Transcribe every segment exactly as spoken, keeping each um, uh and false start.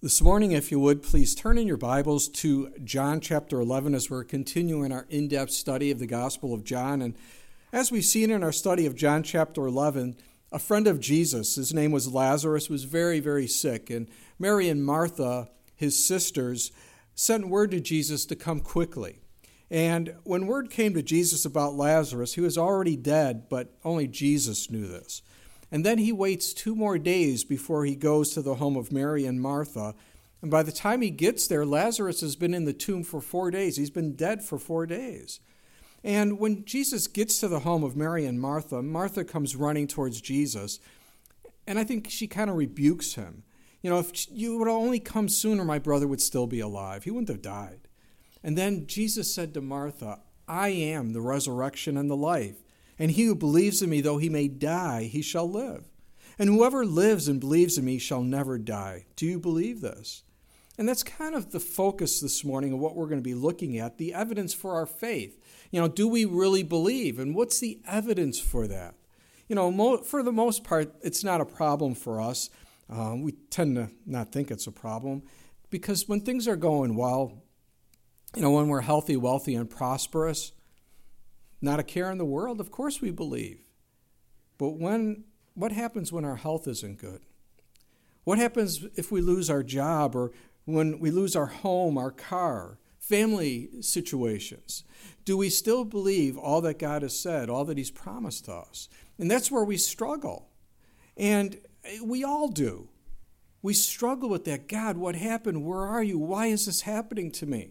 This morning, if you would, please turn in your Bibles to John chapter eleven as we're continuing our in-depth study of the Gospel of John. And as we've seen in our study of John chapter eleven, a friend of Jesus, his name was Lazarus, was very, very sick. And Mary and Martha, his sisters, sent word to Jesus to come quickly. And when word came to Jesus about Lazarus, he was already dead, but only Jesus knew this. And then he waits two more days before he goes to the home of Mary and Martha. And by the time he gets there, Lazarus has been in the tomb for four days. He's been dead for four days. And when Jesus gets to the home of Mary and Martha, Martha comes running towards Jesus. And I think she kind of rebukes him. You know, if you would only come sooner, my brother would still be alive. He wouldn't have died. And then Jesus said to Martha, I am the resurrection and the life. And he who believes in me, though he may die, he shall live. And whoever lives and believes in me shall never die. Do you believe this? And that's kind of the focus this morning of what we're going to be looking at, the evidence for our faith. You know, do we really believe? And what's the evidence for that? You know, mo- for the most part, it's not a problem for us. Uh, we tend to not think it's a problem because when things are going well, you know, when we're healthy, wealthy, and prosperous, not a care in the world, of course we believe. But when what happens when our health isn't good? What happens if we lose our job or when we lose our home, our car, family situations? Do we still believe all that God has said, all that he's promised us? And that's where we struggle. And we all do. We struggle with that. God, what happened? Where are you? Why is this happening to me?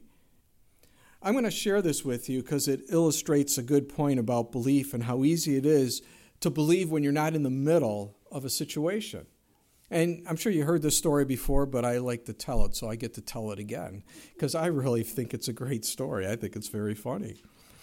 I'm going to share this with you because it illustrates a good point about belief and how easy it is to believe when you're not in the middle of a situation. And I'm sure you heard this story before, but I like to tell it, so I get to tell it again because I really think it's a great story. I think it's very funny.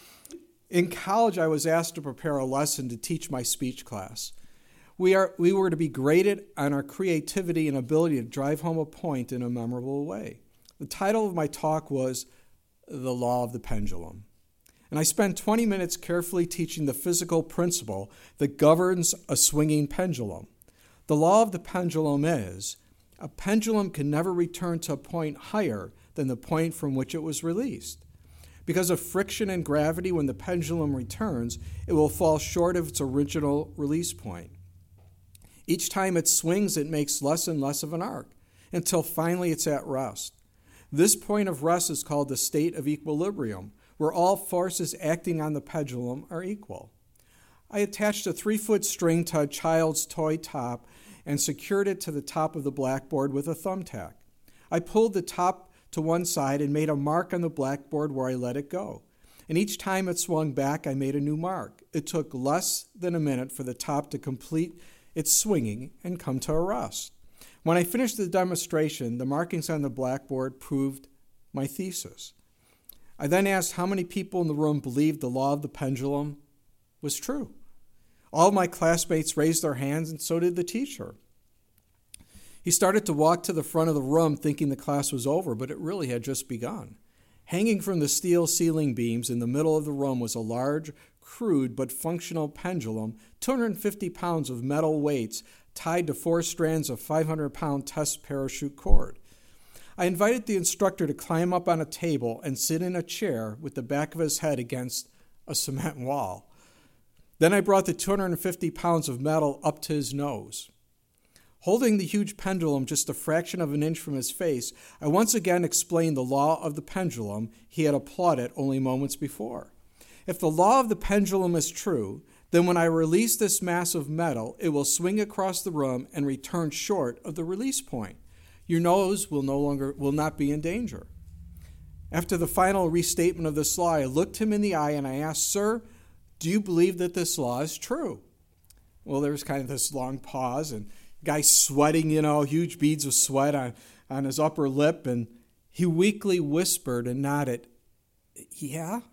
In college, I was asked to prepare a lesson to teach my speech class. We are we were to be graded on our creativity and ability to drive home a point in a memorable way. The title of my talk was The Law of the Pendulum. And I spent twenty minutes carefully teaching the physical principle that governs a swinging pendulum. The law of the pendulum is, a pendulum can never return to a point higher than the point from which it was released. Because of friction and gravity, when the pendulum returns, it will fall short of its original release point. Each time it swings, it makes less and less of an arc, until finally it's at rest. This point of rest is called the state of equilibrium, where all forces acting on the pendulum are equal. I attached a three-foot string to a child's toy top and secured it to the top of the blackboard with a thumbtack. I pulled the top to one side and made a mark on the blackboard where I let it go. And each time it swung back, I made a new mark. It took less than a minute for the top to complete its swinging and come to a rest. When I finished the demonstration, the markings on the blackboard proved my thesis. I then asked how many people in the room believed the law of the pendulum was true. All of my classmates raised their hands, and so did the teacher. He started to walk to the front of the room thinking the class was over, but it really had just begun. Hanging from the steel ceiling beams in the middle of the room was a large, crude, but functional pendulum, two hundred fifty pounds of metal weights, tied to four strands of five hundred pound test parachute cord. I invited the instructor to climb up on a table and sit in a chair with the back of his head against a cement wall. Then I brought the two hundred fifty pounds of metal up to his nose. Holding the huge pendulum just a fraction of an inch from his face, I once again explained the law of the pendulum he had applauded only moments before. If the law of the pendulum is true, then when I release this mass of metal, it will swing across the room and return short of the release point. Your nose will no longer will not be in danger. After the final restatement of this law, I looked him in the eye and I asked, Sir, do you believe that this law is true? Well, there was kind of this long pause, and the guy sweating, you know, huge beads of sweat on, on his upper lip, and he weakly whispered and nodded, yeah?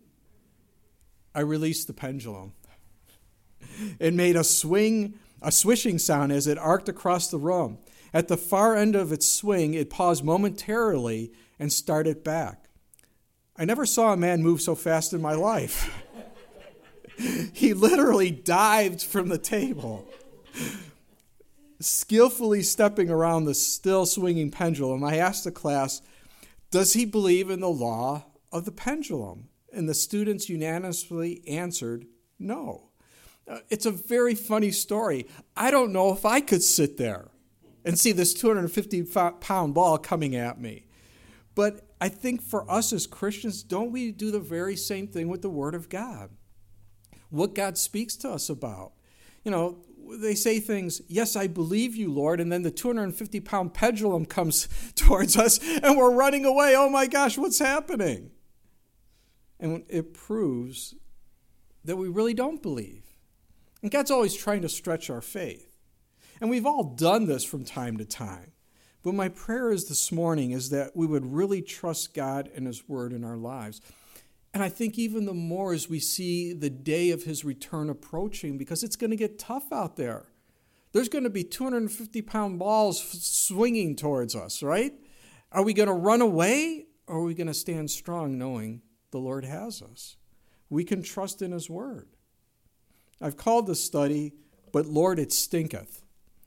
I released the pendulum. It made a swing, a swishing sound as it arced across the room. At the far end of its swing, it paused momentarily and started back. I never saw a man move so fast in my life. He literally dived from the table. skillfully stepping around the still swinging pendulum, I asked the class, does he believe in the law of the pendulum? And the students unanimously answered, no. Uh, it's a very funny story. I don't know if I could sit there and see this two hundred fifty pound ball coming at me. But I think for us as Christians, don't we do the very same thing with the Word of God? What God speaks to us about. You know, they say things, yes, I believe you, Lord, and then the two hundred fifty pound pendulum comes towards us and we're running away. Oh my gosh, what's happening? And it proves that we really don't believe. And God's always trying to stretch our faith. And we've all done this from time to time. But my prayer is this morning is that we would really trust God and His Word in our lives. And I think even the more as we see the day of His return approaching, because it's going to get tough out there. There's going to be two hundred fifty pound balls swinging towards us, right? Are we going to run away, or are we going to stand strong knowing the Lord has us? We can trust in His Word. I've called this study, But Lord, It Stinketh.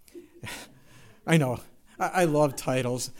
I know, I, I love titles.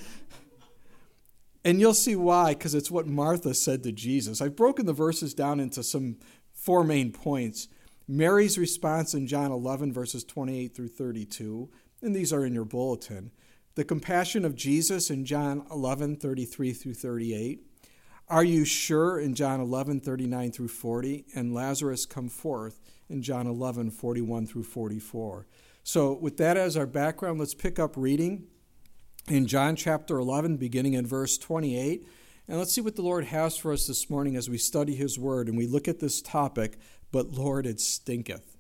And you'll see why, because it's what Martha said to Jesus. I've broken the verses down into some four main points. Mary's response in John eleven, verses twenty-eight through thirty-two, and these are in your bulletin. The compassion of Jesus in John eleven, thirty-three through thirty-eight. Are you sure in John eleven, thirty-nine through forty, and Lazarus come forth in John eleven, forty-one through forty-four. So with that as our background, let's pick up reading in John chapter eleven, beginning in verse twenty-eight. And let's see what the Lord has for us this morning as we study His Word and we look at this topic, but Lord, it stinketh.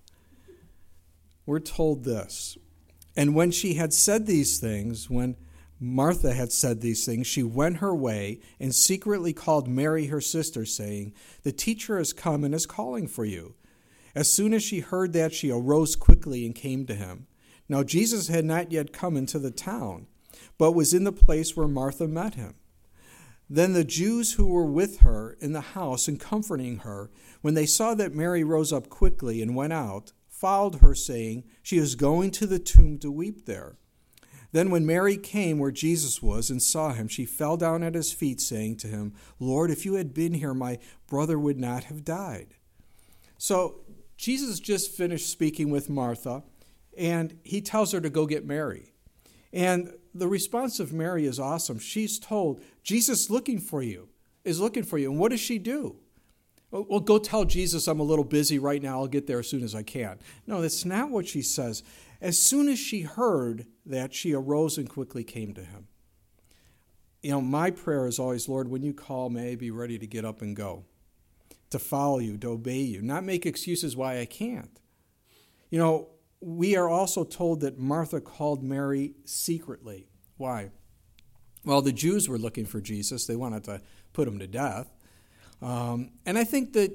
We're told this. And when she had said these things, when Martha had said these things, she went her way and secretly called Mary her sister, saying, the teacher has come and is calling for you. As soon as she heard that, she arose quickly and came to him. Now Jesus had not yet come into the town, but was in the place where Martha met him. Then the Jews who were with her in the house and comforting her, when they saw that Mary rose up quickly and went out, followed her, saying, she is going to the tomb to weep there. Then when Mary came where Jesus was and saw him, she fell down at his feet, saying to him, Lord, if you had been here, my brother would not have died. So Jesus just finished speaking with Martha, and he tells her to go get Mary. And the response of Mary is awesome. She's told, Jesus looking for you, is looking for you. And what does she do? Well, go tell Jesus I'm a little busy right now. I'll get there as soon as I can. No, that's not what she says. As soon as she heard that, she arose and quickly came to him. You know, my prayer is always, Lord, when you call, may I be ready to get up and go, to follow you, to obey you, not make excuses why I can't. You know, we are also told that Martha called Mary secretly. Why? Well, the Jews were looking for Jesus. They wanted to put him to death. Um, and I think that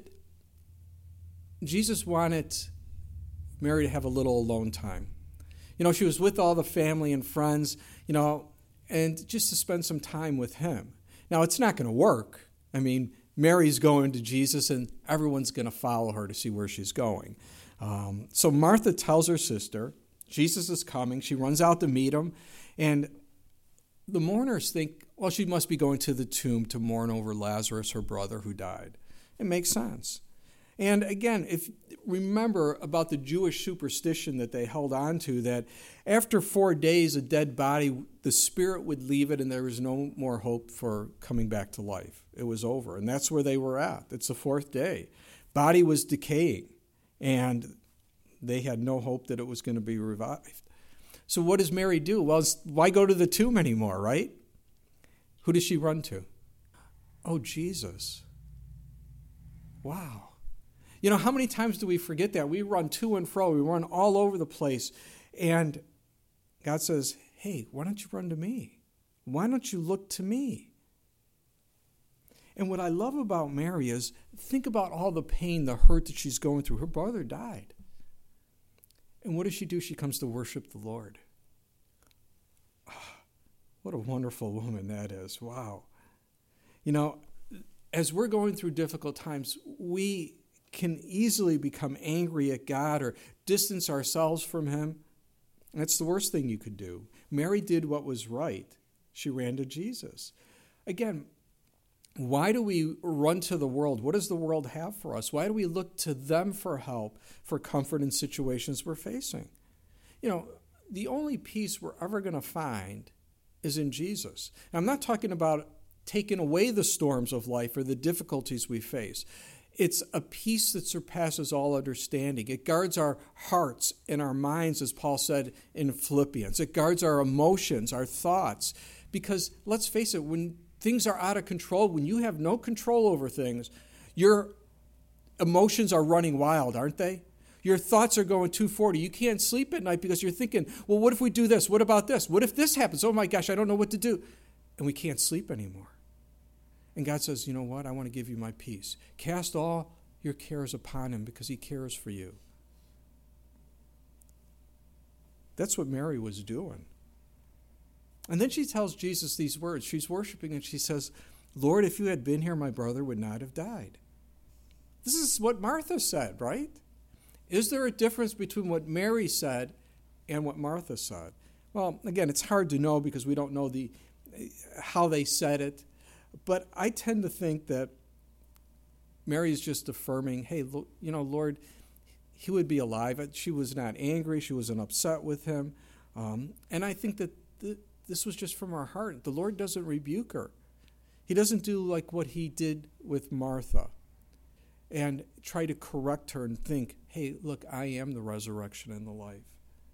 Jesus wanted Mary to have a little alone time. You know, she was with all the family and friends, you know, and just to spend some time with him. Now, it's not going to work. I mean, Mary's going to Jesus, and everyone's going to follow her to see where she's going. Um, so Martha tells her sister, Jesus is coming. She runs out to meet him, and the mourners think, well, she must be going to the tomb to mourn over Lazarus, her brother, who died. It makes sense. And again, if remember about the Jewish superstition that they held on to, that after four days, a dead body, the spirit would leave it and there was no more hope for coming back to life. It was over. And that's where they were at. It's the fourth day. Body was decaying, and they had no hope that it was going to be revived. So what does Mary do? Well, why go to the tomb anymore, right? Who does she run to? Oh, Jesus. Wow. You know, how many times do we forget that? We run to and fro. We run all over the place. And God says, hey, why don't you run to me? Why don't you look to me? And what I love about Mary is, think about all the pain, the hurt that she's going through. Her brother died. And what does she do? She comes to worship the Lord. Oh, what a wonderful woman that is. Wow. You know, as we're going through difficult times, we can easily become angry at God or distance ourselves from Him. And that's the worst thing you could do. Mary did what was right. She ran to Jesus. Again, why do we run to the world? What does the world have for us? Why do we look to them for help, for comfort in situations we're facing? You know, the only peace we're ever going to find is in Jesus. And I'm not talking about taking away the storms of life or the difficulties we face. It's a peace that surpasses all understanding. It guards our hearts and our minds, as Paul said in Philippians. It guards our emotions, our thoughts. Because let's face it, when things are out of control, when you have no control over things, your emotions are running wild, aren't they? Your thoughts are going two forty. You can't sleep at night because you're thinking, well, what if we do this? What about this? What if this happens? Oh my gosh, I don't know what to do. And we can't sleep anymore. And God says, you know what? I want to give you my peace. Cast all your cares upon him because he cares for you. That's what Mary was doing. And then she tells Jesus these words. She's worshiping and she says, Lord, if you had been here, my brother would not have died. This is what Martha said, right? Is there a difference between what Mary said and what Martha said? Well, again, it's hard to know because we don't know the how they said it. But I tend to think that Mary is just affirming, hey, you know, Lord, he would be alive. She was not angry. She wasn't upset with him. Um, and I think that th- this was just from her heart. The Lord doesn't rebuke her. He doesn't do like what he did with Martha and try to correct her and think, hey, look, I am the resurrection and the life.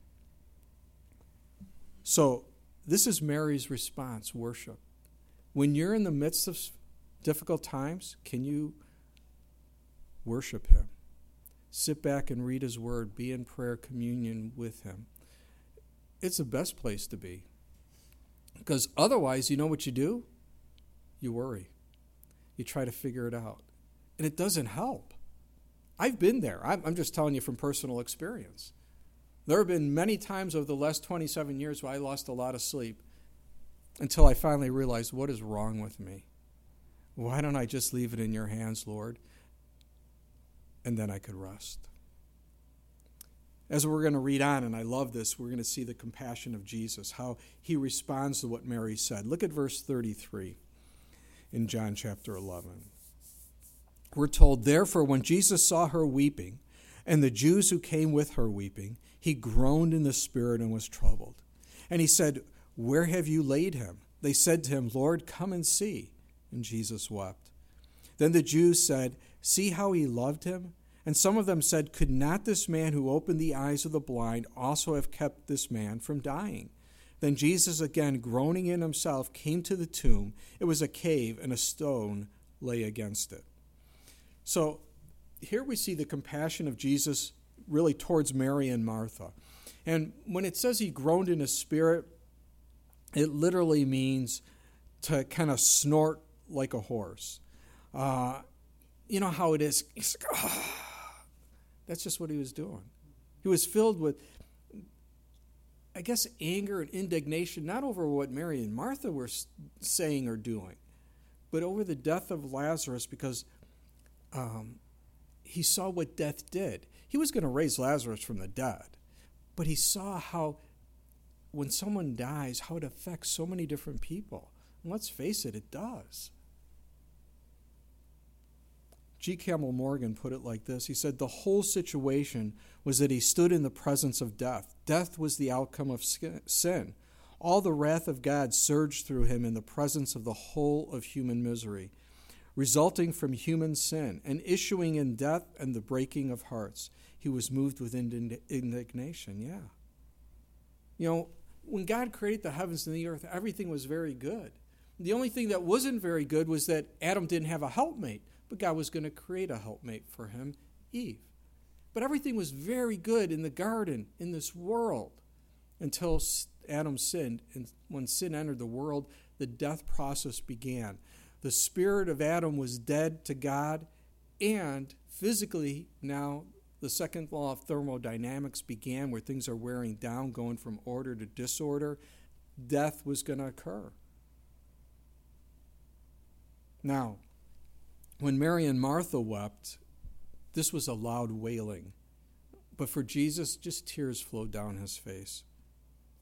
So this is Mary's response, worship. When you're in the midst of difficult times, can you worship him? Sit back and read his word. Be in prayer, communion with him. It's the best place to be. Because otherwise, you know what you do? You worry. You try to figure it out. And it doesn't help. I've been there. I'm, I'm just telling you from personal experience. There have been many times over the last twenty-seven years where I lost a lot of sleep until I finally realized, what is wrong with me? Why don't I just leave it in your hands, Lord? And then I could rest. As we're going to read on, and I love this, we're going to see the compassion of Jesus, how he responds to what Mary said. Look at verse thirty-three in John chapter eleven. We're told, therefore, when Jesus saw her weeping, and the Jews who came with her weeping, he groaned in the spirit and was troubled. And he said, where have you laid him? They said to him, Lord, come and see. And Jesus wept. Then the Jews said, see how he loved him? And some of them said, could not this man who opened the eyes of the blind also have kept this man from dying? Then Jesus, again groaning in himself, came to the tomb. It was a cave, and a stone lay against it. So here we see the compassion of Jesus really towards Mary and Martha. And when it says he groaned in his spirit, it literally means to kind of snort like a horse. Uh, you know how it is. It's like, oh. That's just what he was doing. He was filled with, I guess, anger and indignation, not over what Mary and Martha were saying or doing, but over the death of Lazarus, because um, he saw what death did. He was going to raise Lazarus from the dead, but he saw how when someone dies, how it affects so many different people. And let's face it, it does. G. Campbell Morgan put it like this. He said, the whole situation was that he stood in the presence of death. Death was the outcome of sin. All the wrath of God surged through him in the presence of the whole of human misery, resulting from human sin and issuing in death and the breaking of hearts. He was moved with indignation, yeah. You know, when God created the heavens and the earth, everything was very good. The only thing that wasn't very good was that Adam didn't have a helpmate, but God was going to create a helpmate for him, Eve. But everything was very good in the garden, in this world, until Adam sinned. And when sin entered the world, the death process began. The spirit of Adam was dead to God, and physically now the second law of thermodynamics began, where things are wearing down, going from order to disorder. Death was going to occur. Now, when Mary and Martha wept, this was a loud wailing. But for Jesus, just tears flowed down his face.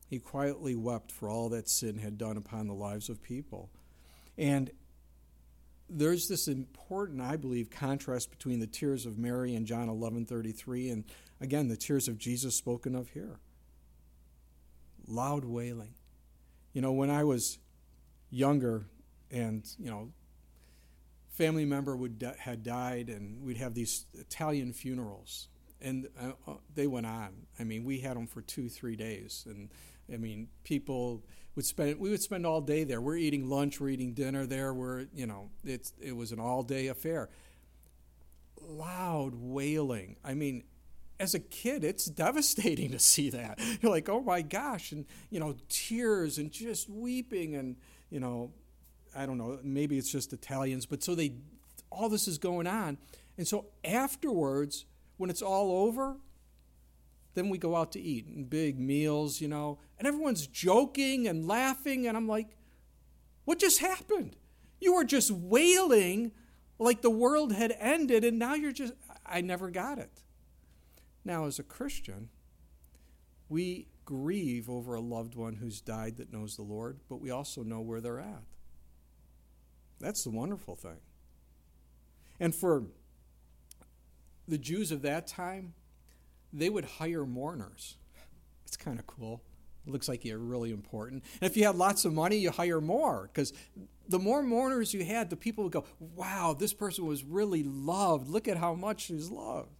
He quietly wept for all that sin had done upon the lives of people. And there's this important, I believe, contrast between the tears of Mary in John eleven thirty-three and, again, the tears of Jesus spoken of here. Loud wailing. You know, when I was younger and, you know, family member would had died and we'd have these Italian funerals. And uh, they went on. I mean, we had them for two, three days. And, I mean, people would spend, we would spend all day there. We're eating lunch, we're eating dinner there. We're, you know, it's, it was an all-day affair. Loud wailing. I mean, as a kid, it's devastating to see that. You're like, oh my gosh, and, you know, tears and just weeping and, you know, I don't know, maybe it's just Italians, but so they, all this is going on. And so afterwards, when it's all over, then we go out to eat and big meals, you know, and everyone's joking and laughing, and I'm like, what just happened? You were just wailing like the world had ended, and now you're just, I never got it. Now, as a Christian, we grieve over a loved one who's died that knows the Lord, but we also know where they're at. That's the wonderful thing. And for the Jews of that time, they would hire mourners. It's kind of cool. It looks like you're really important. And if you had lots of money, you hire more, because the more mourners you had, the people would go, wow, this person was really loved. Look at how much she's loved.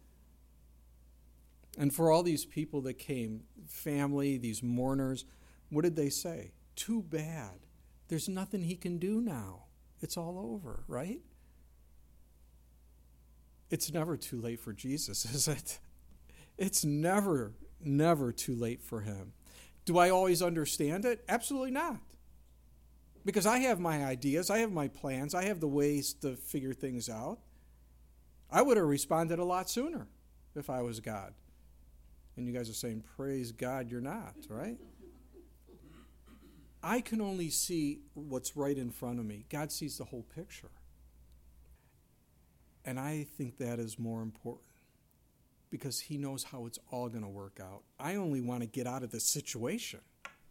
And for all these people that came, family, these mourners, what did they say? Too bad. There's nothing he can do now. It's all over, right? It's never too late for Jesus, is it? It's never, never too late for him. Do I always understand it? Absolutely not. Because I have my ideas, I have my plans, I have the ways to figure things out. I would have responded a lot sooner if I was God. And you guys are saying, praise God, you're not, right? I can only see what's right in front of me. God sees the whole picture. And I think that is more important because he knows how it's all going to work out. I only want to get out of this situation.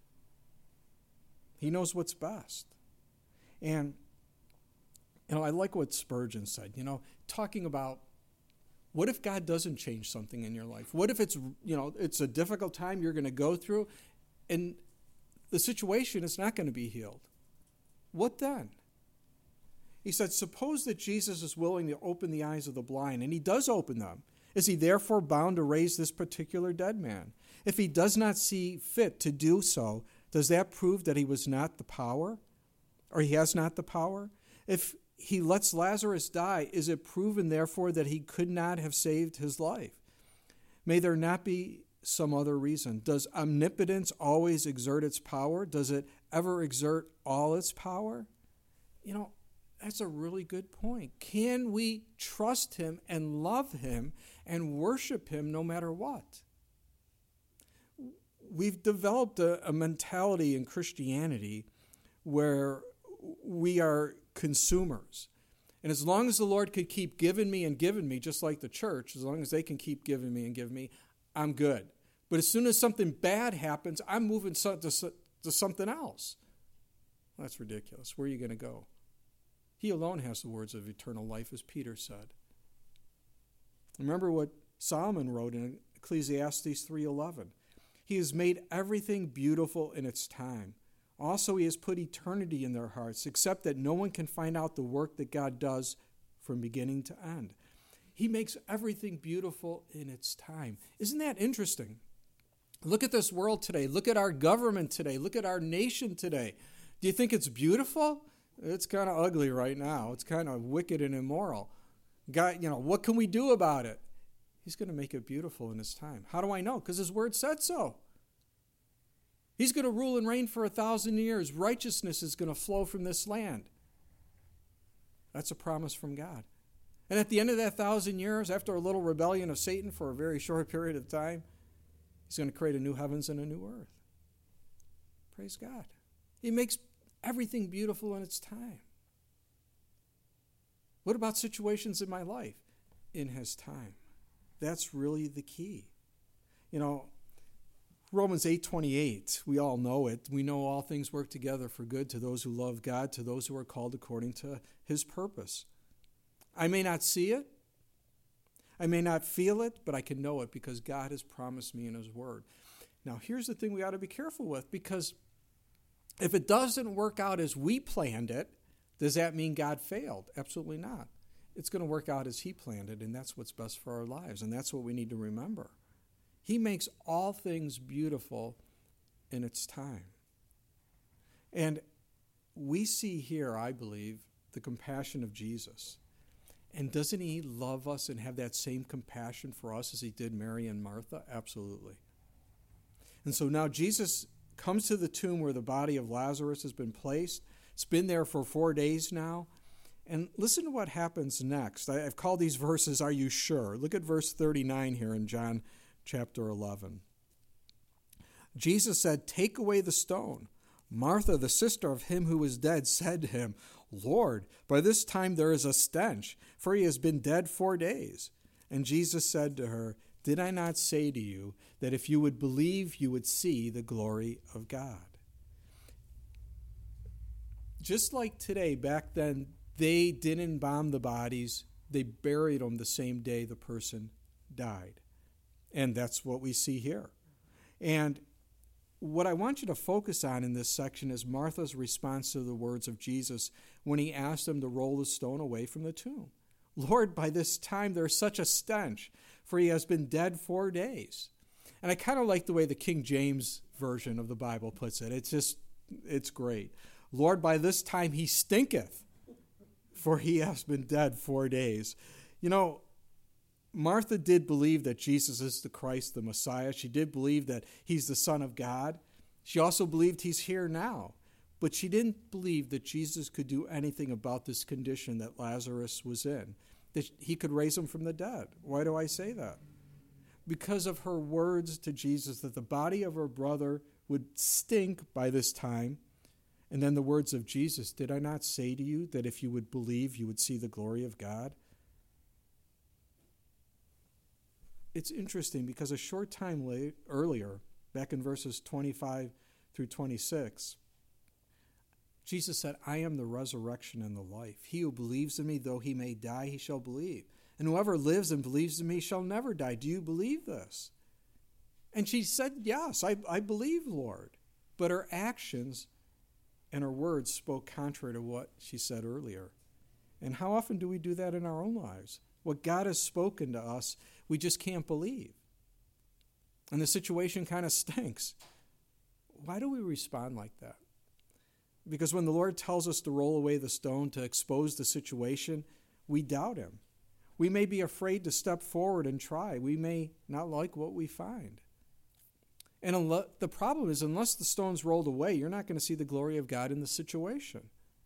He knows what's best. And, you know, I like what Spurgeon said, you know, talking about what if God doesn't change something in your life? What if it's, you know, it's a difficult time you're going to go through and the situation is not going to be healed? What then? He said, suppose that Jesus is willing to open the eyes of the blind, and he does open them. Is he therefore bound to raise this particular dead man? If he does not see fit to do so, does that prove that he was not the power? Or he has not the power? If he lets Lazarus die, is it proven therefore that he could not have saved his life? May there not be some other reason? Does omnipotence always exert its power? Does it ever exert all its power? You know, that's a really good point. Can we trust him and love him and worship him no matter what? We've developed a, a mentality in Christianity where we are consumers. And as long as the Lord could keep giving me and giving me, just like the church, as long as they can keep giving me and giving me, I'm good. But as soon as something bad happens, I'm moving to, to, to something else. Well, that's ridiculous. Where are you going to go? He alone has the words of eternal life, as Peter said. Remember what Solomon wrote in Ecclesiastes three eleven. He has made everything beautiful in its time. Also, he has put eternity in their hearts, except that no one can find out the work that God does from beginning to end. He makes everything beautiful in its time. Isn't that interesting? Look at this world today. Look at our government today. Look at our nation today. Do you think it's beautiful? It's kind of ugly right now. It's kind of wicked and immoral. God, you know, what can we do about it? He's going to make it beautiful in his time. How do I know? Because his word said so. He's going to rule and reign for a thousand years. Righteousness is going to flow from this land. That's a promise from God. And at the end of that thousand years, after a little rebellion of Satan for a very short period of time, he's going to create a new heavens and a new earth. Praise God. He makes everything beautiful in its time. What about situations in my life? In his time. That's really the key. You know, Romans eight twenty-eight, we all know it. We know all things work together for good to those who love God, to those who are called according to his purpose. I may not see it. I may not feel it, but I can know it because God has promised me in his word. Now, here's the thing we ought to be careful with, because if it doesn't work out as we planned it, does that mean God failed? Absolutely not. It's going to work out as he planned it, and that's what's best for our lives, and that's what we need to remember. He makes all things beautiful in its time. And we see here, I believe, the compassion of Jesus. And doesn't he love us and have that same compassion for us as he did Mary and Martha? Absolutely. And so now Jesus comes to the tomb where the body of Lazarus has been placed. It's been there for four days now. And listen to what happens next. I've called these verses, Are You Sure? Look at verse thirty-nine here in John chapter eleven. Jesus said, Take away the stone. Martha, the sister of him who was dead, said to him, Lord, by this time there is a stench, for he has been dead four days. And Jesus said to her, Did I not say to you that if you would believe, you would see the glory of God? Just like today, back then, they didn't embalm the bodies. They buried them the same day the person died. And that's what we see here. And what I want you to focus on in this section is Martha's response to the words of Jesus when he asked him to roll the stone away from the tomb. Lord, by this time there is such a stench, for he has been dead four days. And I kind of like the way the King James version of the Bible puts it. It's just, it's great. Lord, by this time he stinketh, for he has been dead four days. You know, Martha did believe that Jesus is the Christ, the Messiah. She did believe that he's the Son of God. She also believed he's here now. But she didn't believe that Jesus could do anything about this condition that Lazarus was in, that he could raise him from the dead. Why do I say that? Because of her words to Jesus that the body of her brother would stink by this time. And then the words of Jesus, did I not say to you that if you would believe, you would see the glory of God? It's interesting because a short time late, earlier, back in verses twenty-five through twenty-six, Jesus said, I am the resurrection and the life. He who believes in me, though he may die, he shall believe. And whoever lives and believes in me shall never die. Do you believe this? And she said, yes, I, I believe, Lord. But her actions and her words spoke contrary to what she said earlier. And how often do we do that in our own lives? What God has spoken to us, we just can't believe. And the situation kind of stinks. Why do we respond like that? Because when the Lord tells us to roll away the stone to expose the situation, we doubt him. We may be afraid to step forward and try. We may not like what we find. And unless, the problem is, unless the stone's rolled away, you're not going to see the glory of God in the situation.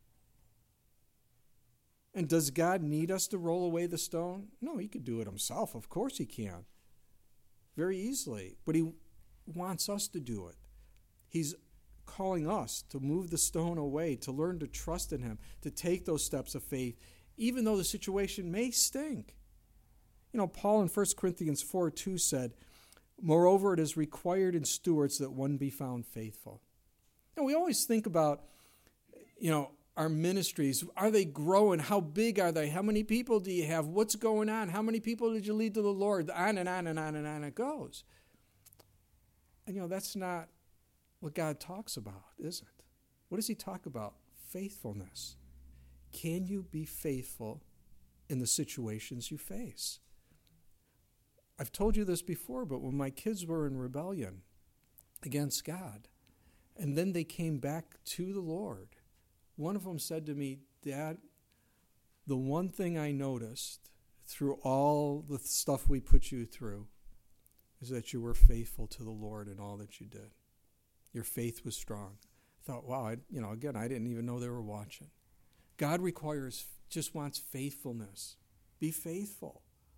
And does God need us to roll away the stone? No, he could do it himself. Of course he can. Very easily. But he wants us to do it. He's calling us to move the stone away, to learn to trust in him, to take those steps of faith, even though the situation may stink. You know, Paul in First Corinthians four two said, moreover, it is required in stewards that one be found faithful. And we always think about, you know, our ministries. Are they growing? How big are they? How many people do you have? What's going on? How many people did you lead to the Lord? On and on and on and on it goes. And, you know, that's not what God talks about, is it? What does he talk about? Faithfulness. Can you be faithful in the situations you face? I've told you this before, but when my kids were in rebellion against God, and then they came back to the Lord, one of them said to me, Dad, the one thing I noticed through all the stuff we put you through is that you were faithful to the Lord in all that you did. Your faith was strong. I thought, wow, I, you know, again, I didn't even know they were watching. God requires, just wants faithfulness. Be faithful.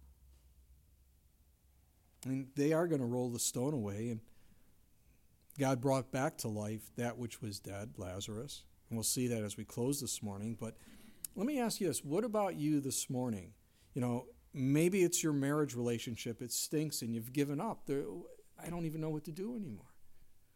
And they are going to roll the stone away, and God brought back to life that which was dead, Lazarus. And we'll see that as we close this morning. But let me ask you this. What about you this morning? You know, maybe it's your marriage relationship. It stinks and you've given up. There, I don't even know what to do anymore.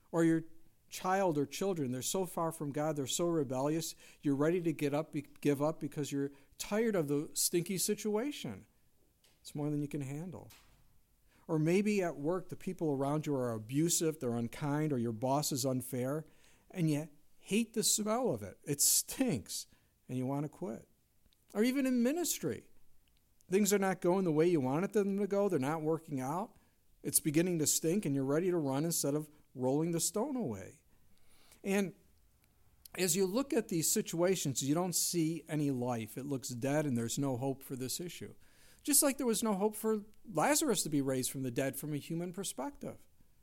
Or your child or children, they're so far from God, they're so rebellious, you're ready to get up, give up because you're tired of the stinky situation. It's more than you can handle. Or maybe at work, the people around you are abusive, they're unkind, or your boss is unfair, and you hate the smell of it. It stinks, and you want to quit. Or even in ministry, things are not going the way you wanted them to go, they're not working out, it's beginning to stink, and you're ready to run instead of rolling the stone away. And as you look at these situations, you don't see any life. It looks dead, and there's no hope for this issue. Just like there was no hope for Lazarus to be raised from the dead from a human perspective.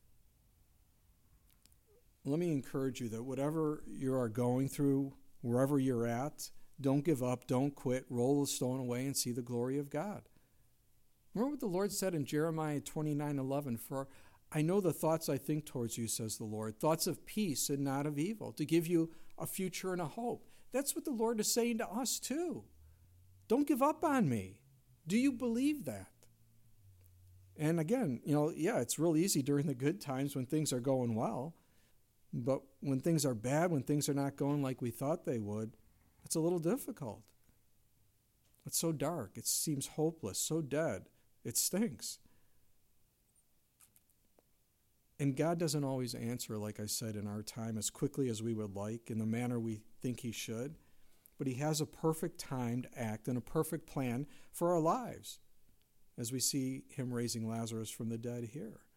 Let me encourage you that whatever you are going through, wherever you're at, don't give up, don't quit, roll the stone away and see the glory of God. Remember what the Lord said in Jeremiah twenty-nine eleven, "For I know the thoughts I think towards you, says the Lord, thoughts of peace and not of evil, to give you a future and a hope." That's what the Lord is saying to us too. Don't give up on me. Do you believe that? And again, you know, yeah, it's real easy during the good times when things are going well. But when things are bad, when things are not going like we thought they would, it's a little difficult. It's so dark. It seems hopeless, so dead. It stinks. And God doesn't always answer, like I said, in our time as quickly as we would like, in the manner we think he should. But he has a perfect timed act and a perfect plan for our lives, as we see him raising Lazarus from the dead here.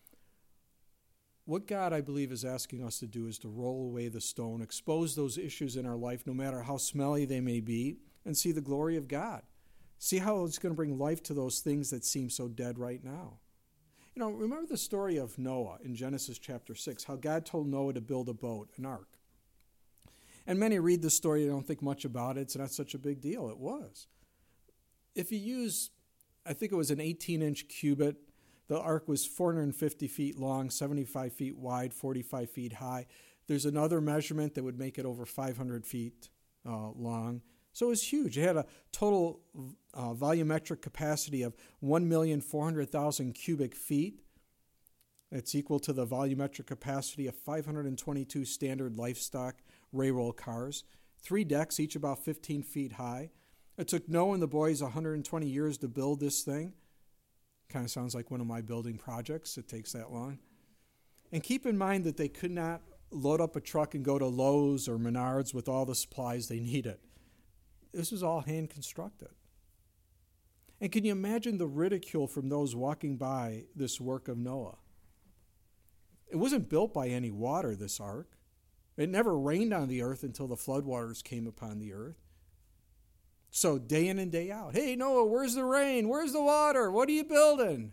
What God, I believe, is asking us to do is to roll away the stone, expose those issues in our life, no matter how smelly they may be, and see the glory of God. See how it's going to bring life to those things that seem so dead right now. You know, remember the story of Noah in Genesis chapter six, how God told Noah to build a boat, an ark. And many read the story, they don't think much about it. It's not such a big deal. It was. If you use, I think it was an eighteen-inch cubit, the ark was four hundred fifty feet long, seventy-five feet wide, forty-five feet high. There's another measurement that would make it over five hundred feet uh, long. So it was huge. It had a total uh, volumetric capacity of one million four hundred thousand cubic feet. It's equal to the volumetric capacity of five hundred twenty-two standard livestock railroad cars. Three decks, each about fifteen feet high. It took Noah and the boys one hundred twenty years to build this thing. Kind of sounds like one of my building projects. It takes that long. And keep in mind that they could not load up a truck and go to Lowe's or Menards with all the supplies they needed. This was all hand constructed. And can you imagine the ridicule from those walking by this work of Noah? It wasn't built by any water, this ark. It never rained on the earth until the floodwaters came upon the earth. So day in and day out, "Hey, Noah, where's the rain? Where's the water? What are you building?"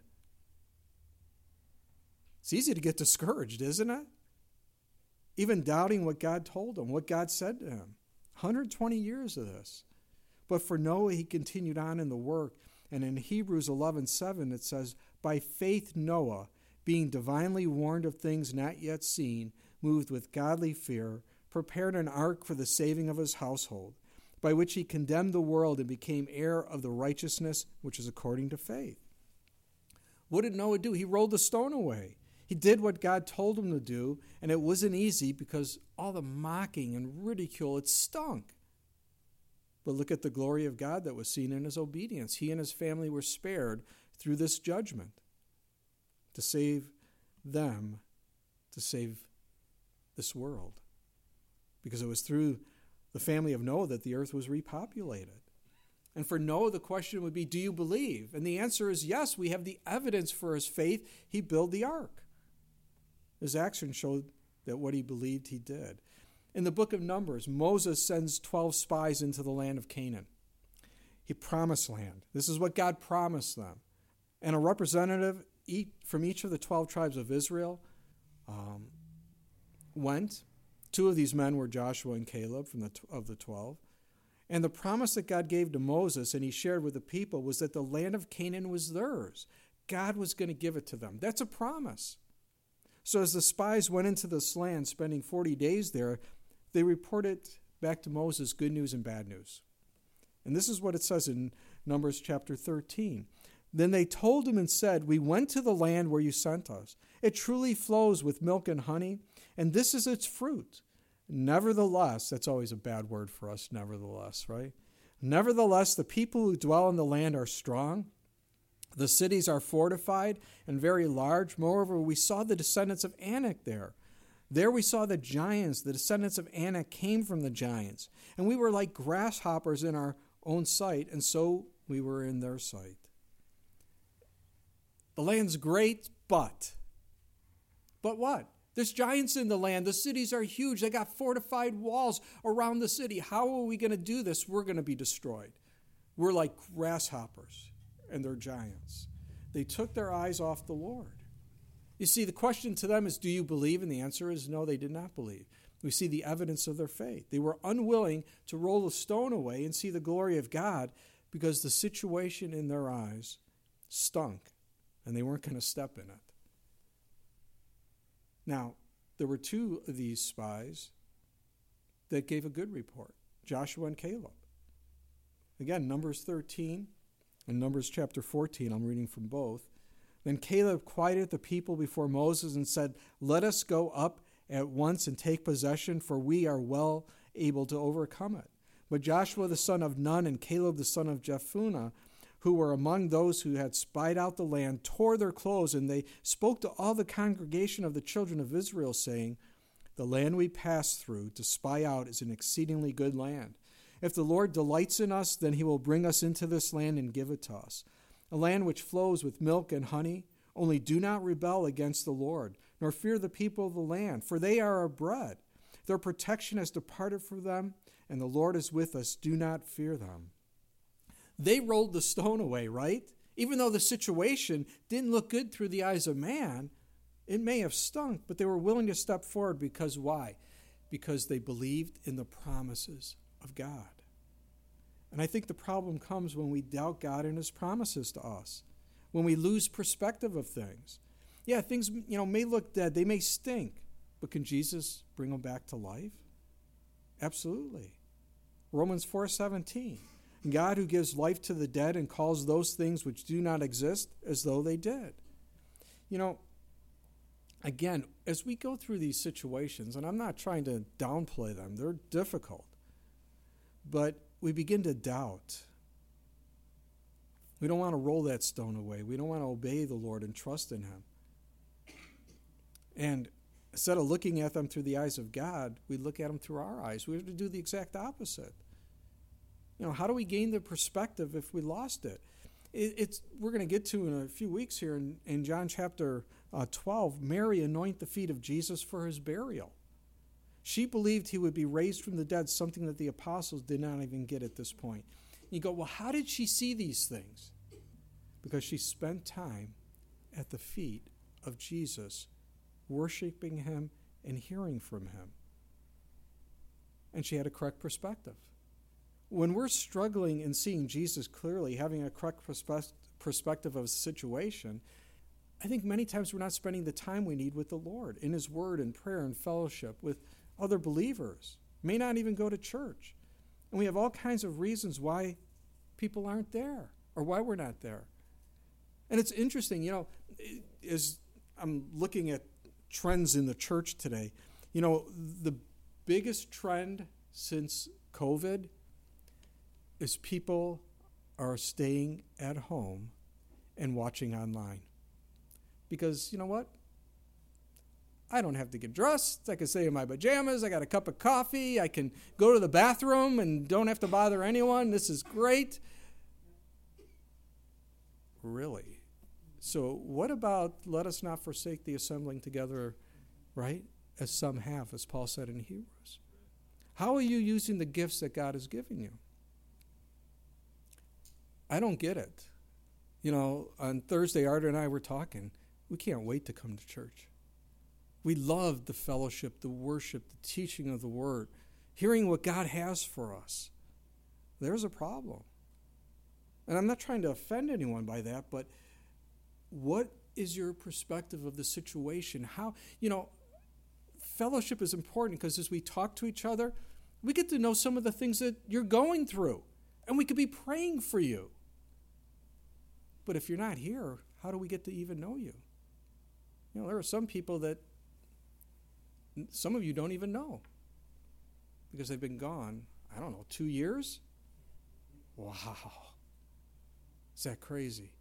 It's easy to get discouraged, isn't it? Even doubting what God told him, what God said to him. one hundred twenty years of this. But for Noah, he continued on in the work. And in Hebrews eleven seven, it says, "By faith Noah, being divinely warned of things not yet seen, moved with godly fear, prepared an ark for the saving of his household, by which he condemned the world and became heir of the righteousness which is according to faith." What did Noah do? He rolled the stone away. He did what God told him to do, and it wasn't easy because all the mocking and ridicule, it stunk. But look at the glory of God that was seen in his obedience. He and his family were spared through this judgment to save them, to save this world. Because it was through the family of Noah that the earth was repopulated. And for Noah, the question would be, do you believe? And the answer is yes, we have the evidence for his faith. He built the ark. His action showed that what he believed he did. In the book of Numbers, Moses sends twelve spies into the land of Canaan. He promised land. This is what God promised them. And a representative from each of the twelve tribes of Israel um, went. Two of these men were Joshua and Caleb from the of the twelve. And the promise that God gave to Moses and he shared with the people was that the land of Canaan was theirs. God was going to give it to them. That's a promise. So as the spies went into this land, spending forty days there, they reported back to Moses good news and bad news. And this is what it says in Numbers chapter thirteen. "Then they told him and said, 'We went to the land where you sent us. It truly flows with milk and honey, and this is its fruit. Nevertheless, that's always a bad word for us, nevertheless, right? Nevertheless, the people who dwell in the land are strong. The cities are fortified and very large. Moreover, we saw the descendants of Anak there. There we saw the giants. The descendants of Anak came from the giants. And we were like grasshoppers in our own sight, and so we were in their sight. The land's great, but... But what? There's giants in the land. The cities are huge. They got fortified walls around the city. How are we going to do this? We're going to be destroyed. We're like grasshoppers, and they're giants. They took their eyes off the Lord. You see, the question to them is, do you believe? And the answer is, no, they did not believe. We see the evidence of their faith. They were unwilling to roll the stone away and see the glory of God because the situation in their eyes stunk, and they weren't going to step in it. Now, there were two of these spies that gave a good report, Joshua and Caleb. Again, Numbers thirteen and Numbers chapter fourteen, I'm reading from both. Then Caleb quieted the people before Moses and said, "Let us go up at once and take possession, for we are well able to overcome it." But Joshua the son of Nun and Caleb the son of Jephunneh, who were among those who had spied out the land, tore their clothes, and they spoke to all the congregation of the children of Israel, saying, "The land we passed through to spy out is an exceedingly good land. If the Lord delights in us, then he will bring us into this land and give it to us, a land which flows with milk and honey. Only do not rebel against the Lord, nor fear the people of the land, for they are our bread. Their protection has departed from them, and the Lord is with us. Do not fear them." They rolled the stone away, right? Even though the situation didn't look good through the eyes of man, it may have stunk, but they were willing to step forward because why? Because they believed in the promises of God. And I think the problem comes when we doubt God and his promises to us, when we lose perspective of things. Yeah, things, you know, may look dead, they may stink, but can Jesus bring them back to life? Absolutely. Romans four seventeen. God who gives life to the dead and calls those things which do not exist as though they did. You know, again, as we go through these situations, and I'm not trying to downplay them, they're difficult, but we begin to doubt. We don't want to roll that stone away. We don't want to obey the Lord and trust in him. And instead of looking at them through the eyes of God, we look at them through our eyes. We have to do the exact opposite. You know, how do we gain the perspective if we lost it? it it's we're going to get to in a few weeks here in, in John chapter uh, twelve, Mary anointed the feet of Jesus for his burial. She believed he would be raised from the dead, something that the apostles did not even get at this point. You go, well, how did she see these things? Because she spent time at the feet of Jesus, worshiping him and hearing from him. And she had a correct perspective. When we're struggling in seeing Jesus clearly, having a correct perspe- perspective of a situation, I think many times we're not spending the time we need with the Lord, in his word and prayer and fellowship with other believers. May not even go to church. And we have all kinds of reasons why people aren't there or why we're not there. And it's interesting, you know, as I'm looking at trends in the church today, you know, the biggest trend since COVID is people are staying at home and watching online. Because, you know what? I don't have to get dressed. I can stay in my pajamas. I got a cup of coffee. I can go to the bathroom and don't have to bother anyone. This is great. Really? So what about let us not forsake the assembling together, right? As some have, as Paul said in Hebrews. How are you using the gifts that God has given you? I don't get it. You know, on Thursday, Art and I were talking. We can't wait to come to church. We love the fellowship, the worship, the teaching of the word, hearing what God has for us. There's a problem. And I'm not trying to offend anyone by that, but what is your perspective of the situation? How, you know, fellowship is important because as we talk to each other, we get to know some of the things that you're going through, and we could be praying for you. But if you're not here, how do we get to even know you? You know, there are some people that Some of you don't even know because they've been gone, I don't know, two years? Wow. Is that crazy?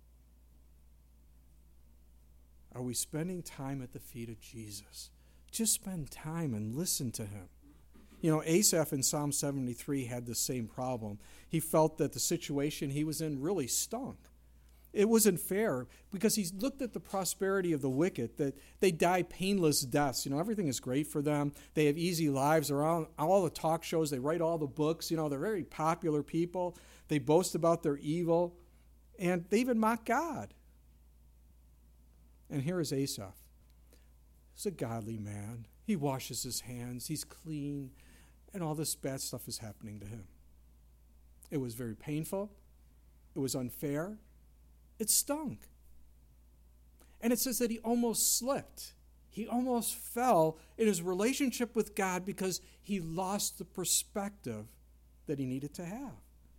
Are we spending time at the feet of Jesus? Just spend time and listen to him. You know, Asaph in Psalm seventy-three had the same problem. He felt that the situation he was in really stunk. It wasn't fair because he looked at the prosperity of the wicked, that they die painless deaths. You know, everything is great for them. They have easy lives. They're on all the talk shows. They write all the books. You know, they're very popular people. They boast about their evil, and they even mock God. And here is Asaph. He's a godly man. He washes his hands. He's clean. And all this bad stuff is happening to him. It was very painful. It was unfair. It stunk. And it says that he almost slipped. He almost fell in his relationship with God because he lost the perspective that he needed to have.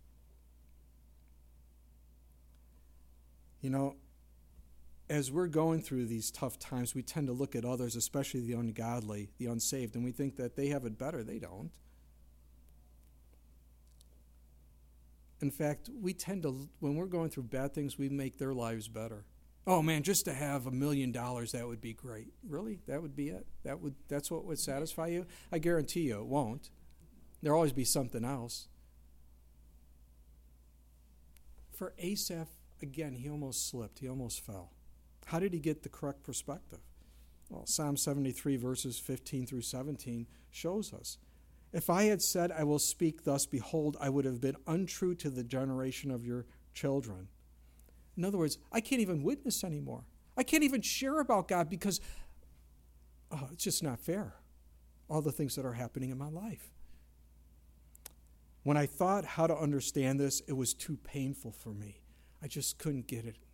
You know, as we're going through these tough times, we tend to look at others, especially the ungodly, the unsaved, and we think that they have it better. They don't. In fact, we tend to, when we're going through bad things, we make their lives better. Oh man, just to have a million dollars, that would be great. Really? That would be it? That would that's what would satisfy you? I guarantee you it won't. There'll always be something else. For Asaph, again, he almost slipped. He almost fell. How did he get the correct perspective? Well, Psalm seventy-three, verses fifteen through seventeen shows us. If I had said, I will speak thus, behold, I would have been untrue to the generation of your children. In other words, I can't even witness anymore. I can't even share about God because oh, it's just not fair, all the things that are happening in my life. When I thought how to understand this, it was too painful for me. I just couldn't get it.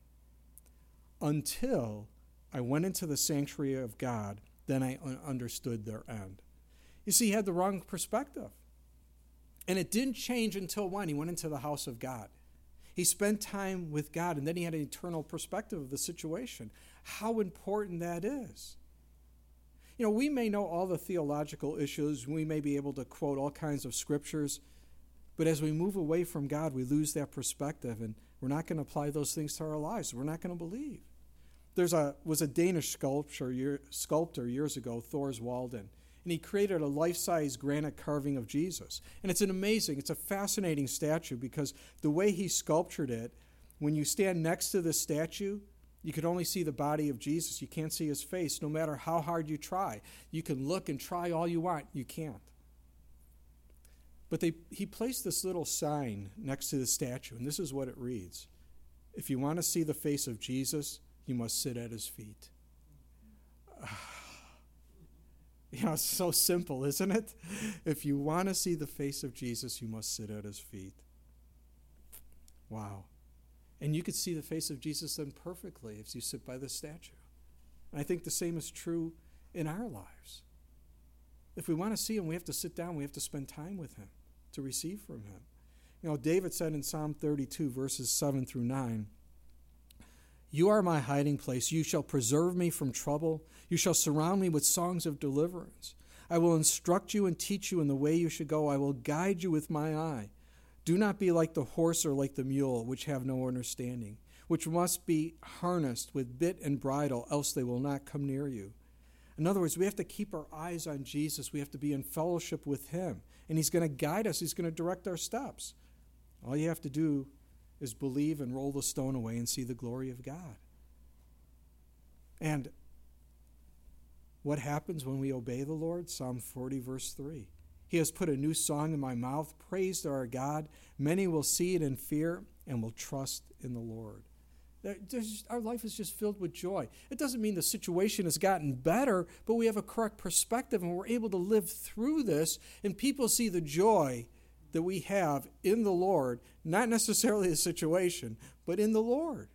Until I went into the sanctuary of God, then I understood their end. You see, he had the wrong perspective. And it didn't change until when? He went into the house of God. He spent time with God, and then he had an eternal perspective of the situation. How important that is. You know, we may know all the theological issues. We may be able to quote all kinds of scriptures. But as we move away from God, we lose that perspective, and we're not going to apply those things to our lives. We're not going to believe. There's a was a Danish sculptor, year, sculptor years ago, Thors Walden. And he created a life-size granite carving of Jesus. And it's an amazing, it's a fascinating statue because the way he sculptured it, when you stand next to the statue, you can only see the body of Jesus. You can't see his face no matter how hard you try. You can look and try all you want. You can't. But they, he placed this little sign next to the statue, and this is what it reads. If you want to see the face of Jesus, you must sit at his feet. You know, it's so simple, isn't it? If you want to see the face of Jesus, you must sit at his feet. Wow. And you could see the face of Jesus then perfectly if you sit by the statue. And I think the same is true in our lives. If we want to see him, we have to sit down, we have to spend time with him to receive from him. You know, David said in Psalm thirty-two, verses seven through nine, you are my hiding place. You shall preserve me from trouble. You shall surround me with songs of deliverance. I will instruct you and teach you in the way you should go. I will guide you with my eye. Do not be like the horse or like the mule, which have no understanding, which must be harnessed with bit and bridle, else they will not come near you. In other words, we have to keep our eyes on Jesus. We have to be in fellowship with him. And he's going to guide us. He's going to direct our steps. All you have to do is believe and roll the stone away and see the glory of God. And what happens when we obey the Lord? Psalm forty, verse three. He has put a new song in my mouth. Praise to our God. Many will see it in fear and will trust in the Lord. There's, our life is just filled with joy. It doesn't mean the situation has gotten better, but we have a correct perspective and we're able to live through this, and people see the joy that we have in the Lord, not necessarily the situation, but in the Lord.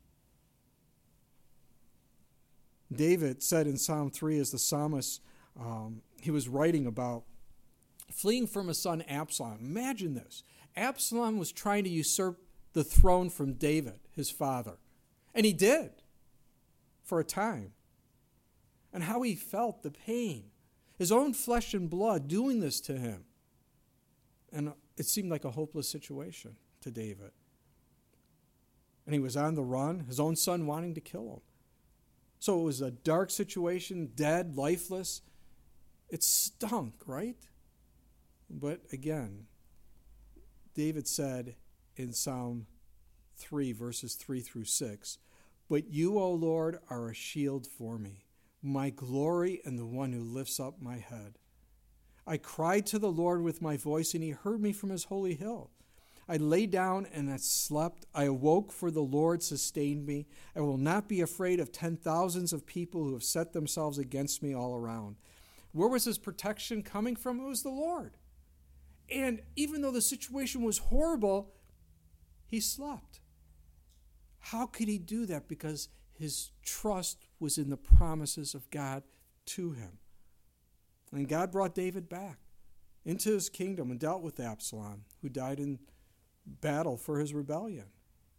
David said in Psalm three, as the psalmist, um, he was writing about fleeing from his son Absalom. Imagine this. Absalom was trying to usurp the throne from David, his father. And he did for a time. And how he felt the pain. his own flesh and blood doing this to him. And it seemed like a hopeless situation to David. And he was on the run, his own son wanting to kill him. So it was a dark situation, dead, lifeless. It stunk, right? But again, David said in Psalm three, verses three through six, "But you, O Lord, are a shield for me, my glory and the one who lifts up my head. I cried to the Lord with my voice, and he heard me from his holy hill. I lay down and I slept. I awoke, for the Lord sustained me. I will not be afraid of ten thousands of people who have set themselves against me all around." Where was his protection coming from? It was the Lord. And even though the situation was horrible, he slept. How could he do that? Because his trust was in the promises of God to him. And God brought David back into his kingdom and dealt with Absalom, who died in battle for his rebellion.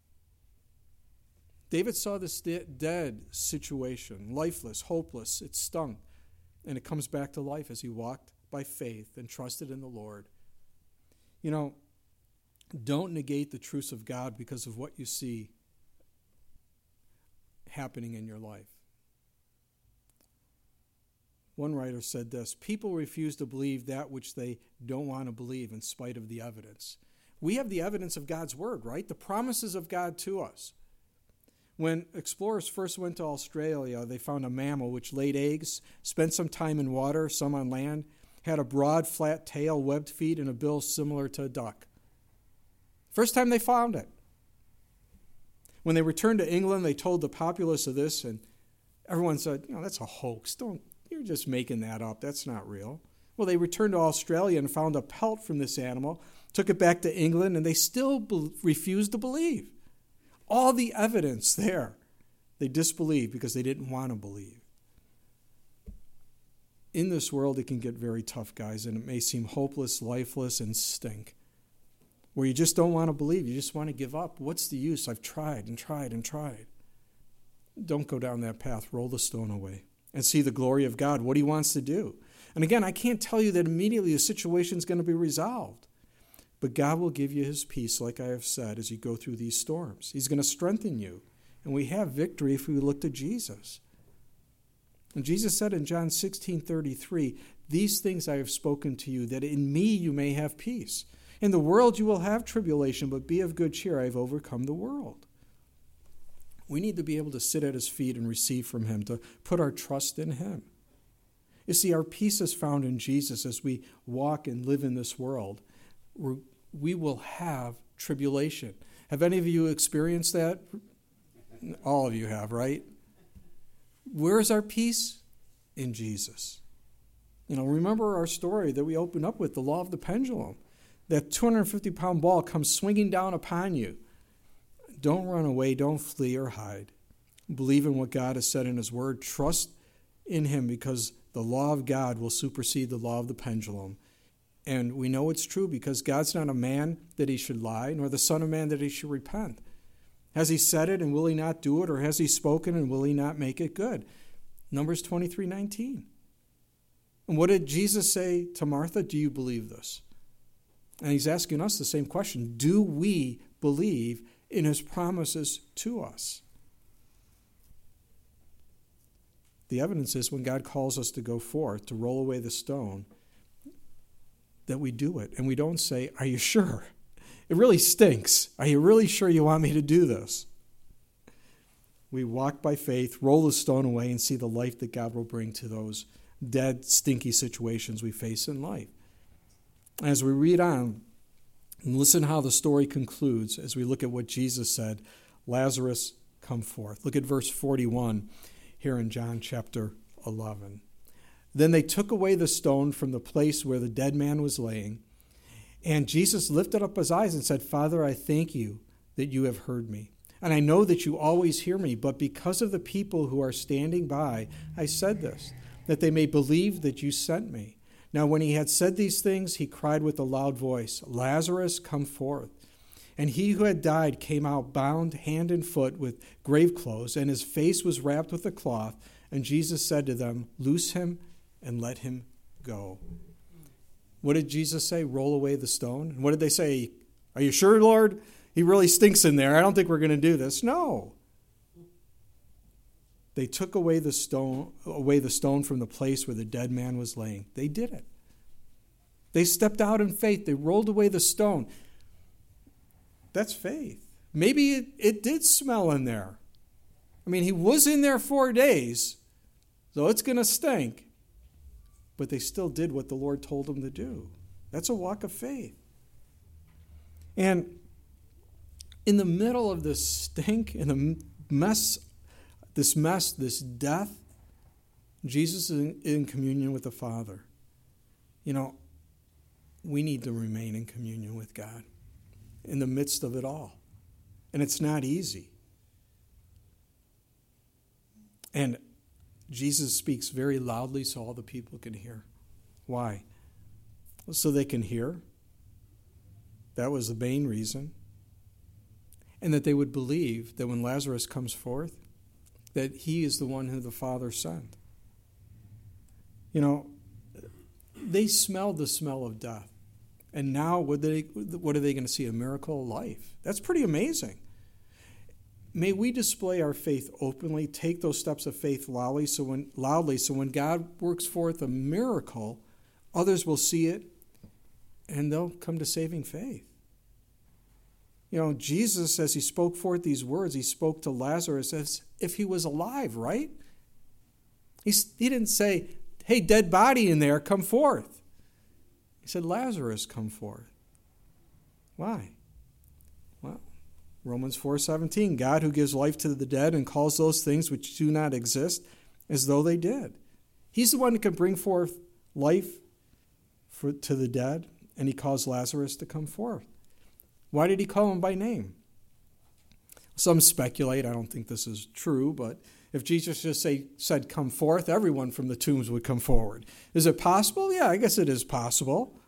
David saw this de- dead situation, lifeless, hopeless. It stunk. And it comes back to life as he walked by faith and trusted in the Lord. You know, don't negate the truths of God because of what you see happening in your life. One writer said this: people refuse to believe that which they don't want to believe in spite of the evidence. We have the evidence of God's word, right? The promises of God to us. When explorers first went to Australia, they found a mammal which laid eggs, spent some time in water, some on land, had a broad, flat tail, webbed feet, and a bill similar to a duck. First time they found it. When they returned to England, they told the populace of this, and everyone said, you know, that's a hoax. Don't, you're just making that up. That's not real. Well, they returned to Australia and found a pelt from this animal, took it back to England, and they still be- refused to believe. All the evidence there, they disbelieved because they didn't want to believe. In this world, it can get very tough, guys, and it may seem hopeless, lifeless, and stink, where you just don't want to believe. You just want to give up. What's the use? I've tried and tried and tried. Don't go down that path. Roll the stone away and see the glory of God, what he wants to do. And again, I can't tell you that immediately the situation is going to be resolved. But God will give you his peace, like I have said, as you go through these storms. He's going to strengthen you. And we have victory if we look to Jesus. And Jesus said in John sixteen thirty-three, "These things I have spoken to you, that in me you may have peace. In the world you will have tribulation, but be of good cheer. I have overcome the world." We need to be able to sit at his feet and receive from him, to put our trust in him. You see, our peace is found in Jesus as we walk and live in this world. We will have tribulation. Have any of you experienced that? All of you have, right? Where's our peace? In Jesus. You know, remember our story that we opened up with, the law of the pendulum. That two hundred fifty pound ball comes swinging down upon you. Don't run away, don't flee or hide. Believe in what God has said in his word. Trust in him, because the law of God will supersede the law of the pendulum. And we know it's true because God's not a man that he should lie, nor the son of man that he should repent. Has he said it and will he not do it? Or has he spoken and will he not make it good? Numbers twenty-three nineteen. And what did Jesus say to Martha? Do you believe this? And he's asking us the same question. Do we believe in his promises to us? The evidence is when God calls us to go forth, to roll away the stone, that we do it. And we don't say, are you sure? It really stinks. Are you really sure you want me to do this? We walk by faith, roll the stone away, and see the life that God will bring to those dead, stinky situations we face in life. As we read on, and listen how the story concludes as we look at what Jesus said, Lazarus, come forth. Look at verse forty-one here in John chapter eleven. Then they took away the stone from the place where the dead man was laying. And Jesus lifted up his eyes and said, Father, I thank you that you have heard me. And I know that you always hear me, but because of the people who are standing by, I said this, that they may believe that you sent me. Now when he had said these things, he cried with a loud voice, Lazarus, come forth. And he who had died came out bound hand and foot with grave clothes, and his face was wrapped with a cloth. And Jesus said to them, Loose him and let him go. What did Jesus say? Roll away the stone. And what did they say? Are you sure, Lord? He really stinks in there. I don't think we're going to do this. No. They took away the stone, away the stone from the place where the dead man was laying. They did it. They stepped out in faith. They rolled away the stone. That's faith. Maybe it, it did smell in there. I mean, he was in there four days, so it's going to stink. But they still did what the Lord told them to do. That's a walk of faith. And in the middle of this stink, in the mess, this mess, this death, Jesus is in, in communion with the Father. You know, we need to remain in communion with God in the midst of it all. And it's not easy. And Jesus speaks very loudly so all the people can hear. Why? So they can hear. That was the main reason. And that they would believe that when Lazarus comes forth, that he is the one who the Father sent. You know, they smelled the smell of death. And now what are they, what are they going to see? A miracle of life. That's pretty amazing. May we display our faith openly, take those steps of faith loudly so when, loudly, so when God works forth a miracle, others will see it and they'll come to saving faith. You know, Jesus, as he spoke forth these words, he spoke to Lazarus as if he was alive, right? He, he didn't say, hey, dead body in there, come forth. He said, Lazarus, come forth. Why? Well, Romans four seventeen, God who gives life to the dead and calls those things which do not exist as though they did. He's the one who can bring forth life for, to the dead, and he calls Lazarus to come forth. Why did he call him by name? Some speculate, I don't think this is true, but if Jesus just say, said, come forth, everyone from the tombs would come forward. Is it possible? Yeah, I guess it is possible.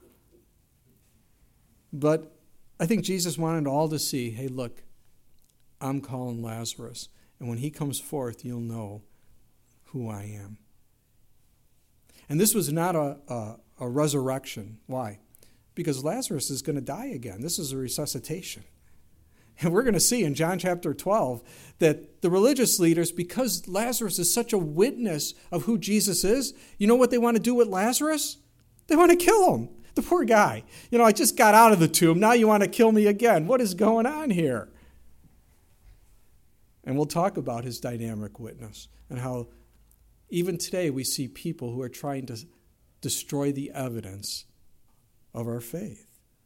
But I think Jesus wanted all to see, hey, look, I'm calling Lazarus. And when he comes forth, you'll know who I am. And this was not a, a, a resurrection. Why? Because Lazarus is going to die again. This is a resuscitation. And we're going to see in John chapter twelve that the religious leaders, because Lazarus is such a witness of who Jesus is, you know what they want to do with Lazarus? They want to kill him. The poor guy. You know, I just got out of the tomb. Now you want to kill me again. What is going on here? And we'll talk about his dynamic witness and how even today we see people who are trying to destroy the evidence of our faith.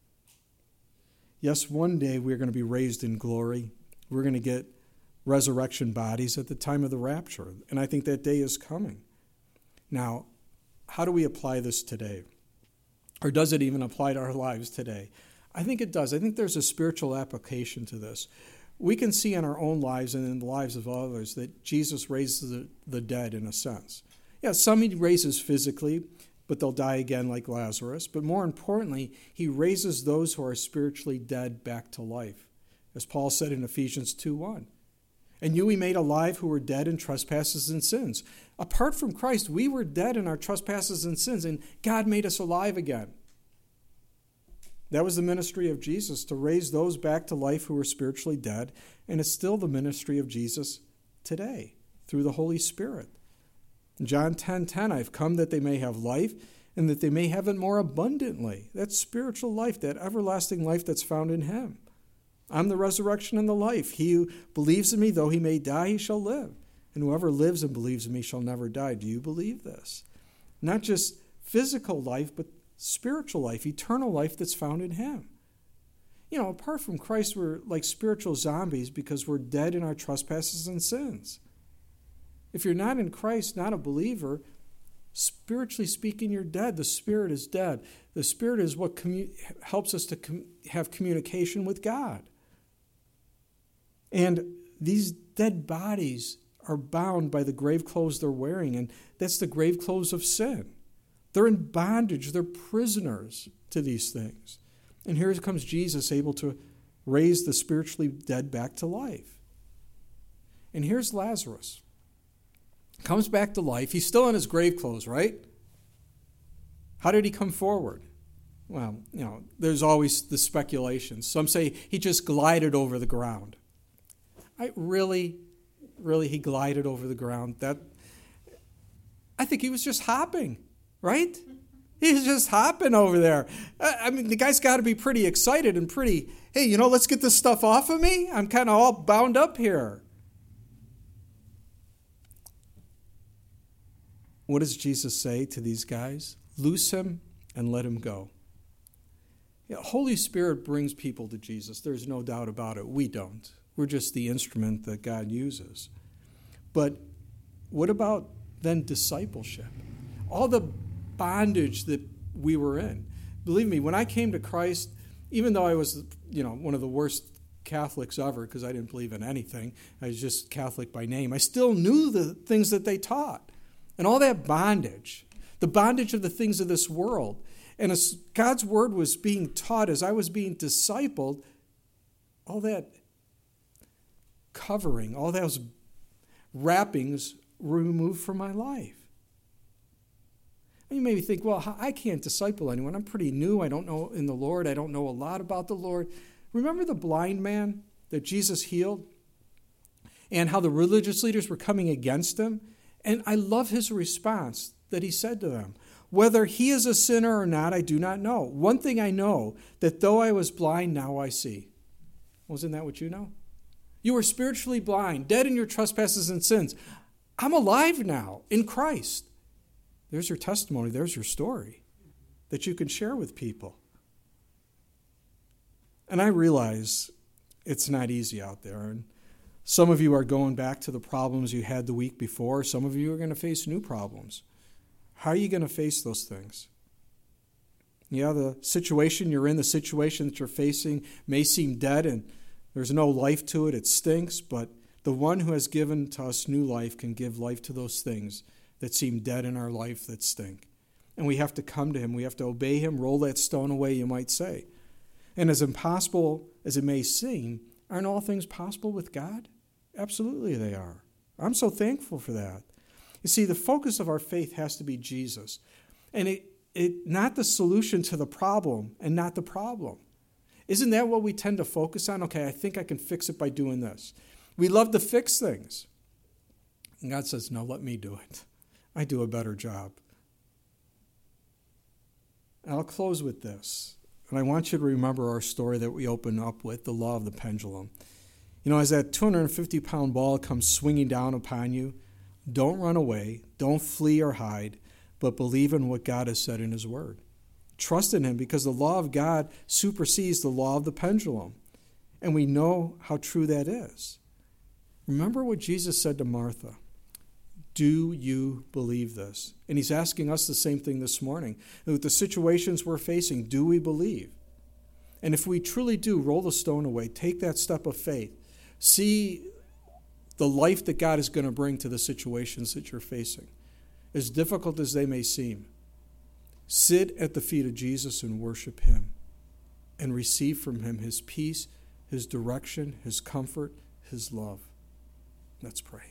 Yes, one day we're going to be raised in glory. We're going to get resurrection bodies at the time of the rapture. And I think that day is coming. Now, how do we apply this today? Or does it even apply to our lives today? I think it does. I think there's a spiritual application to this. We can see in our own lives and in the lives of others that Jesus raises the, the dead in a sense. Yeah, some he raises physically, but they'll die again like Lazarus. But more importantly, he raises those who are spiritually dead back to life. As Paul said in Ephesians two one. And you he made alive who were dead in trespasses and sins. Apart from Christ, we were dead in our trespasses and sins, and God made us alive again. That was the ministry of Jesus, to raise those back to life who were spiritually dead, and it's still the ministry of Jesus today through the Holy Spirit. In John ten ten, I've come that they may have life and that they may have it more abundantly. That's spiritual life, that everlasting life that's found in him. I'm the resurrection and the life. He who believes in me, though he may die, he shall live. And whoever lives and believes in me shall never die. Do you believe this? Not just physical life, but spiritual life, eternal life that's found in him. You know, apart from Christ, we're like spiritual zombies because we're dead in our trespasses and sins. If you're not in Christ, not a believer, spiritually speaking, you're dead. The Spirit is dead. The Spirit is what commu- helps us to com- have communication with God. And these dead bodies are bound by the grave clothes they're wearing, and that's the grave clothes of sin. They're in bondage. They're prisoners to these things. And here comes Jesus, able to raise the spiritually dead back to life. And here's Lazarus. Comes back to life. He's still in his grave clothes, right? How did he come forward? Well, you know, there's always the speculations. Some say he just glided over the ground. I really, really, he glided over the ground. That I think he was just hopping, right? He was just hopping over there. I mean, the guy's got to be pretty excited and pretty, hey, you know, let's get this stuff off of me. I'm kind of all bound up here. What does Jesus say to these guys? Loose him and let him go. You know, Holy Spirit brings people to Jesus. There's no doubt about it. We don't. We're just the instrument that God uses. But what about then discipleship? All the bondage that we were in. Believe me, when I came to Christ, even though I was, you know, one of the worst Catholics ever, because I didn't believe in anything, I was just Catholic by name, I still knew the things that they taught. And all that bondage, the bondage of the things of this world. And as God's word was being taught, as I was being discipled, all that covering, all those wrappings were removed from my life. And you maybe think, well, I can't disciple anyone. I'm pretty new. I don't know in the Lord. I don't know a lot about the Lord. Remember the blind man that Jesus healed? And how the religious leaders were coming against him? And I love his response that he said to them. Whether he is a sinner or not, I do not know. One thing I know, that though I was blind, now I see. Wasn't that what you know? You were spiritually blind, dead in your trespasses and sins. I'm alive now in Christ. There's your testimony. There's your story that you can share with people. And I realize it's not easy out there. And some of you are going back to the problems you had the week before. Some of you are going to face new problems. How are you going to face those things? Yeah, the situation you're in, the situation that you're facing may seem dead and there's no life to it. It stinks, but the one who has given to us new life can give life to those things that seem dead in our life that stink. And we have to come to him. We have to obey him, roll that stone away, you might say. And as impossible as it may seem, aren't all things possible with God? Absolutely they are. I'm so thankful for that. You see, the focus of our faith has to be Jesus. And it, it not the solution to the problem and not the problem. Isn't that what we tend to focus on? Okay, I think I can fix it by doing this. We love to fix things. And God says, no, let me do it. I do a better job. And I'll close with this. And I want you to remember our story that we open up with, the law of the pendulum. You know, as that two hundred fifty pound ball comes swinging down upon you, don't run away, don't flee or hide, but believe in what God has said in his word. Trust in him, because the law of God supersedes the law of the pendulum. And we know how true that is. Remember what Jesus said to Martha. Do you believe this? And he's asking us the same thing this morning. With the situations we're facing, do we believe? And if we truly do, roll the stone away, take that step of faith. See the life that God is going to bring to the situations that you're facing, as difficult as they may seem. Sit at the feet of Jesus and worship him and receive from him his peace, his direction, his comfort, his love. Let's pray.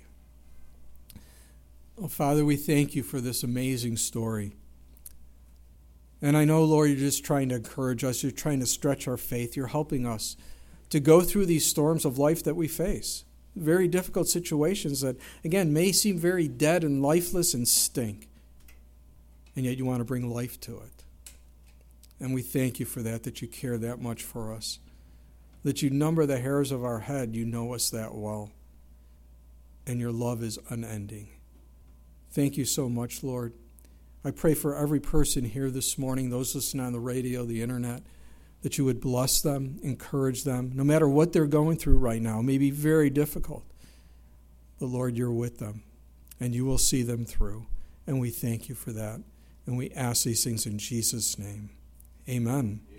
Oh, Father, we thank you for this amazing story. And I know, Lord, you're just trying to encourage us. You're trying to stretch our faith. You're helping us to go through these storms of life that we face. Very difficult situations that, again, may seem very dead and lifeless and stink. And yet you want to bring life to it. And we thank you for that, that you care that much for us. That you number the hairs of our head. You know us that well. And your love is unending. Thank you so much, Lord. I pray for every person here this morning, those listening on the radio, the internet, that you would bless them, encourage them, no matter what they're going through right now. It may be very difficult. But Lord, you're with them, and you will see them through. And we thank you for that. And we ask these things in Jesus' name. Amen.